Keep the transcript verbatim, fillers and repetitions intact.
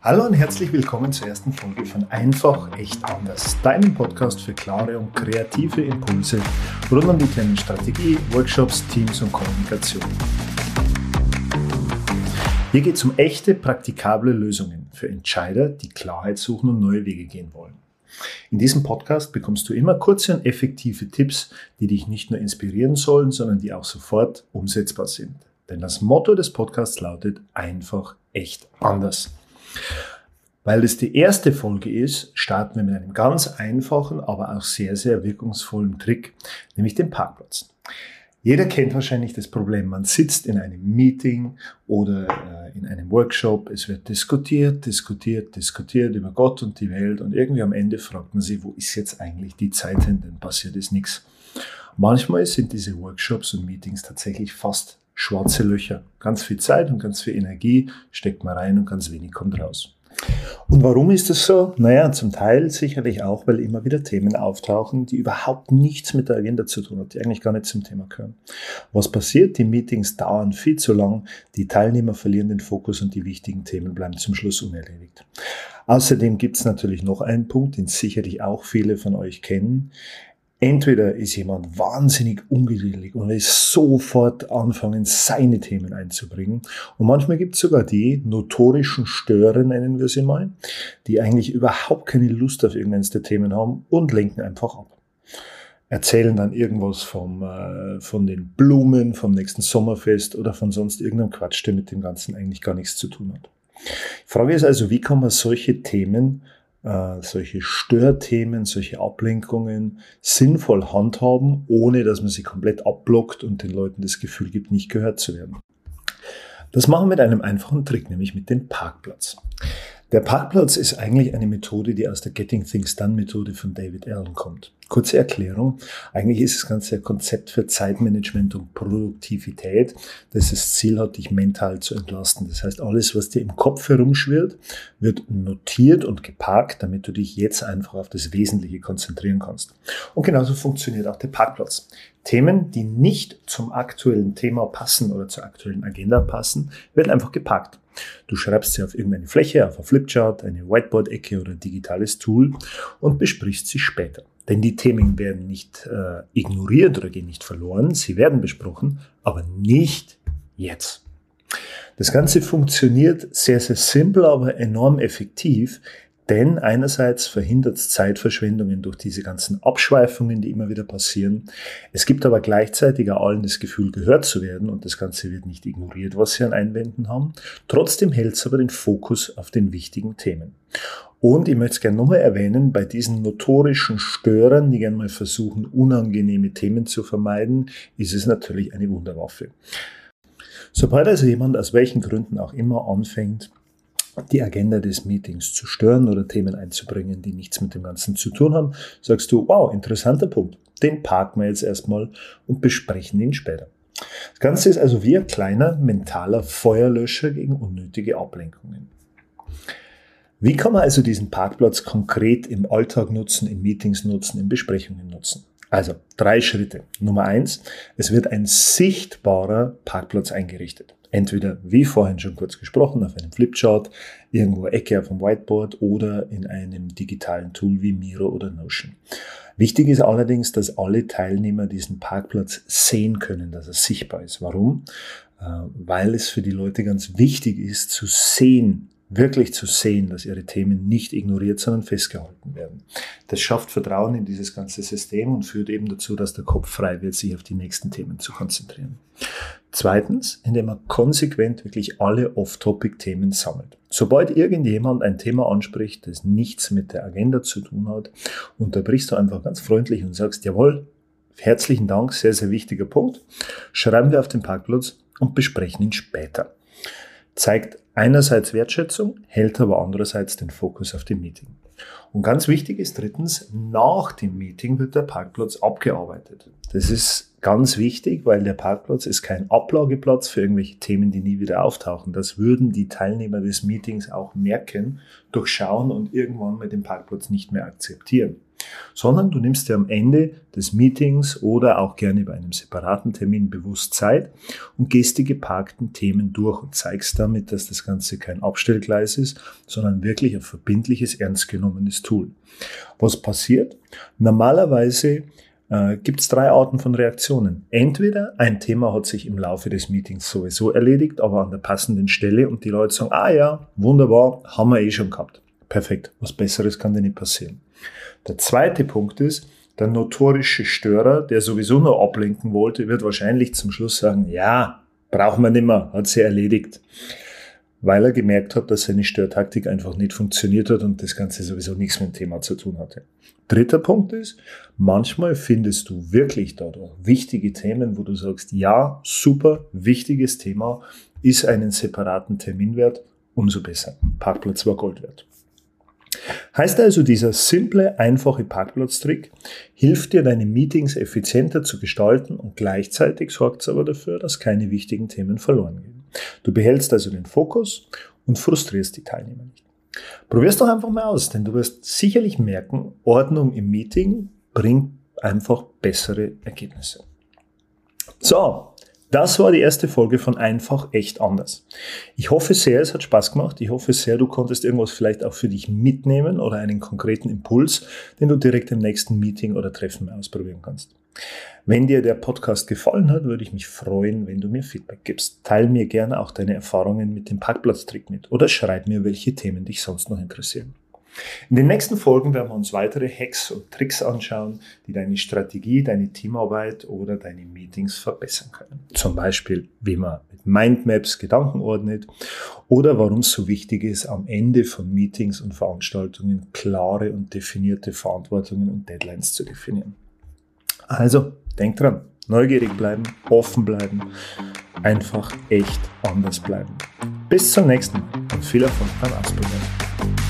Hallo und herzlich willkommen zur ersten Folge von Einfach echt anders, deinem Podcast für klare und kreative Impulse rund um die Themen Strategie, Workshops, Teams und Kommunikation. Hier geht es um echte, praktikable Lösungen für Entscheider, die Klarheit suchen und neue Wege gehen wollen. In diesem Podcast bekommst du immer kurze und effektive Tipps, die dich nicht nur inspirieren sollen, sondern die auch sofort umsetzbar sind. Denn das Motto des Podcasts lautet einfach echt anders. Weil es die erste Folge ist, starten wir mit einem ganz einfachen, aber auch sehr, sehr wirkungsvollen Trick, nämlich dem Parkplatz. Jeder kennt wahrscheinlich das Problem, man sitzt in einem Meeting oder äh, in einem Workshop, es wird diskutiert, diskutiert, diskutiert über Gott und die Welt und irgendwie am Ende fragt man sich, wo ist jetzt eigentlich die Zeit hin, denn passiert ist nichts. Manchmal sind diese Workshops und Meetings tatsächlich fast schwarze Löcher. Ganz viel Zeit und ganz viel Energie steckt man rein und ganz wenig kommt raus. Und warum ist das so? Naja, zum Teil sicherlich auch, weil immer wieder Themen auftauchen, die überhaupt nichts mit der Agenda zu tun haben, die eigentlich gar nicht zum Thema gehören. Was passiert? Die Meetings dauern viel zu lang, die Teilnehmer verlieren den Fokus und die wichtigen Themen bleiben zum Schluss unerledigt. Außerdem gibt es natürlich noch einen Punkt, den sicherlich auch viele von euch kennen. Entweder ist jemand wahnsinnig ungeduldig und will sofort anfangen, seine Themen einzubringen. Und manchmal gibt es sogar die notorischen Störer, nennen wir sie mal, die eigentlich überhaupt keine Lust auf irgendeines der Themen haben und lenken einfach ab. Erzählen dann irgendwas vom, äh, von den Blumen, vom nächsten Sommerfest oder von sonst irgendeinem Quatsch, der mit dem Ganzen eigentlich gar nichts zu tun hat. Die Frage ist also, wie kann man solche Themen Uh, solche Störthemen, solche Ablenkungen sinnvoll handhaben, ohne dass man sie komplett abblockt und den Leuten das Gefühl gibt, nicht gehört zu werden. Das machen wir mit einem einfachen Trick, nämlich mit dem Parkplatz. Der Parkplatz ist eigentlich eine Methode, die aus der Getting Things Done Methode von David Allen kommt. Kurze Erklärung. Eigentlich ist das Ganze ein Konzept für Zeitmanagement und Produktivität, das das Ziel hat, dich mental zu entlasten. Das heißt, alles, was dir im Kopf herumschwirrt, wird notiert und geparkt, damit du dich jetzt einfach auf das Wesentliche konzentrieren kannst. Und genauso funktioniert auch der Parkplatz. Themen, die nicht zum aktuellen Thema passen oder zur aktuellen Agenda passen, werden einfach geparkt. Du schreibst sie auf irgendeine Fläche, auf ein Flipchart, eine Whiteboard-Ecke oder ein digitales Tool und besprichst sie später. Denn die Themen werden nicht äh, ignoriert oder gehen nicht verloren, sie werden besprochen, aber nicht jetzt. Das Ganze funktioniert sehr, sehr simpel, aber enorm effektiv, denn einerseits verhindert es Zeitverschwendungen durch diese ganzen Abschweifungen, die immer wieder passieren. Es gibt aber gleichzeitig auch allen das Gefühl, gehört zu werden und das Ganze wird nicht ignoriert, was sie an Einwänden haben. Trotzdem hält es aber den Fokus auf den wichtigen Themen. Und ich möchte es gerne nochmal erwähnen, bei diesen notorischen Störern, die gerne mal versuchen, unangenehme Themen zu vermeiden, ist es natürlich eine Wunderwaffe. Sobald also jemand aus welchen Gründen auch immer anfängt, die Agenda des Meetings zu stören oder Themen einzubringen, die nichts mit dem Ganzen zu tun haben, sagst du, wow, interessanter Punkt. Den parken wir jetzt erstmal und besprechen ihn später. Das Ganze ist also wie ein kleiner mentaler Feuerlöscher gegen unnötige Ablenkungen. Wie kann man also diesen Parkplatz konkret im Alltag nutzen, in Meetings nutzen, in Besprechungen nutzen? Also drei Schritte. Nummer eins, es wird ein sichtbarer Parkplatz eingerichtet. Entweder, wie vorhin schon kurz gesprochen, auf einem Flipchart, irgendwo Ecke auf dem Whiteboard oder in einem digitalen Tool wie Miro oder Notion. Wichtig ist allerdings, dass alle Teilnehmer diesen Parkplatz sehen können, dass er sichtbar ist. Warum? Weil es für die Leute ganz wichtig ist, zu sehen, wirklich zu sehen, dass ihre Themen nicht ignoriert, sondern festgehalten werden. Das schafft Vertrauen in dieses ganze System und führt eben dazu, dass der Kopf frei wird, sich auf die nächsten Themen zu konzentrieren. Zweitens, indem man konsequent wirklich alle Off-Topic-Themen sammelt. Sobald irgendjemand ein Thema anspricht, das nichts mit der Agenda zu tun hat, unterbrichst du einfach ganz freundlich und sagst, jawohl, herzlichen Dank, sehr, sehr wichtiger Punkt. Schreiben wir auf den Parkplatz und besprechen ihn später. Zeigt einerseits Wertschätzung, hält aber andererseits den Fokus auf dem Meeting. Und ganz wichtig ist drittens, nach dem Meeting wird der Parkplatz abgearbeitet. Das ist ganz wichtig, weil der Parkplatz ist kein Ablageplatz für irgendwelche Themen, die nie wieder auftauchen. Das würden die Teilnehmer des Meetings auch merken, durchschauen und irgendwann mal den Parkplatz nicht mehr akzeptieren. sondern du nimmst dir am Ende des Meetings oder auch gerne bei einem separaten Termin bewusst Zeit und gehst die geparkten Themen durch und zeigst damit, dass das Ganze kein Abstellgleis ist, sondern wirklich ein verbindliches, ernst genommenes Tool. Was passiert? Normalerweise äh, gibt es drei Arten von Reaktionen. Entweder ein Thema hat sich im Laufe des Meetings sowieso erledigt, aber an der passenden Stelle und die Leute sagen, ah ja, wunderbar, haben wir eh schon gehabt. Perfekt, was Besseres kann dir nicht passieren. Der zweite Punkt ist, der notorische Störer, der sowieso nur ablenken wollte, wird wahrscheinlich zum Schluss sagen, ja, brauchen wir nicht mehr, hat sie erledigt. Weil er gemerkt hat, dass seine Störtaktik einfach nicht funktioniert hat und das Ganze sowieso nichts mit dem Thema zu tun hatte. Dritter Punkt ist, manchmal findest du wirklich dadurch wichtige Themen, wo du sagst, ja, super, wichtiges Thema, ist einen separaten Termin wert, umso besser. Parkplatz war Gold wert. Heißt also, dieser simple, einfache Parkplatztrick hilft dir, deine Meetings effizienter zu gestalten und gleichzeitig sorgt es aber dafür, dass keine wichtigen Themen verloren gehen. Du behältst also den Fokus und frustrierst die Teilnehmer nicht. Probier's doch einfach mal aus, denn du wirst sicherlich merken, Ordnung im Meeting bringt einfach bessere Ergebnisse. So. Das war die erste Folge von Einfach echt anders. Ich hoffe sehr, es hat Spaß gemacht. Ich hoffe sehr, du konntest irgendwas vielleicht auch für dich mitnehmen oder einen konkreten Impuls, den du direkt im nächsten Meeting oder Treffen mal ausprobieren kannst. Wenn dir der Podcast gefallen hat, würde ich mich freuen, wenn du mir Feedback gibst. Teil mir gerne auch deine Erfahrungen mit dem Parkplatztrick mit oder schreib mir, welche Themen dich sonst noch interessieren. In den nächsten Folgen werden wir uns weitere Hacks und Tricks anschauen, die deine Strategie, deine Teamarbeit oder deine Meetings verbessern können. Zum Beispiel, wie man mit Mindmaps Gedanken ordnet oder warum es so wichtig ist, am Ende von Meetings und Veranstaltungen klare und definierte Verantwortungen und Deadlines zu definieren. Also, denk dran, neugierig bleiben, offen bleiben, einfach echt anders bleiben. Bis zum nächsten Mal und viel Erfolg beim Ausprobieren.